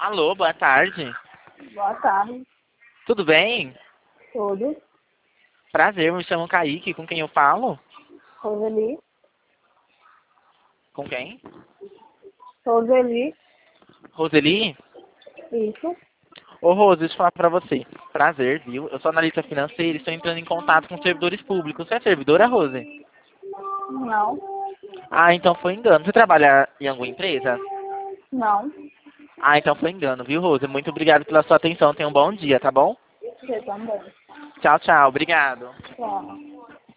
Alô, boa tarde. Boa tarde. Tudo bem? Tudo. Prazer, me chamo Kaique. Com quem eu falo? Roseli. Com quem? Roseli. Roseli? Isso. Ô, Rose, deixa eu falar pra você. Prazer, viu? Eu sou analista financeira e estou entrando em contato com servidores públicos. Você é servidora, Rose? Não. Ah, então foi engano. Você trabalha em alguma empresa? Não. Ah, então foi engano, viu, Rose? Muito obrigado pela sua atenção. Tenha um bom dia, tá bom? Você também. Tchau, tchau. Obrigado. Tchau.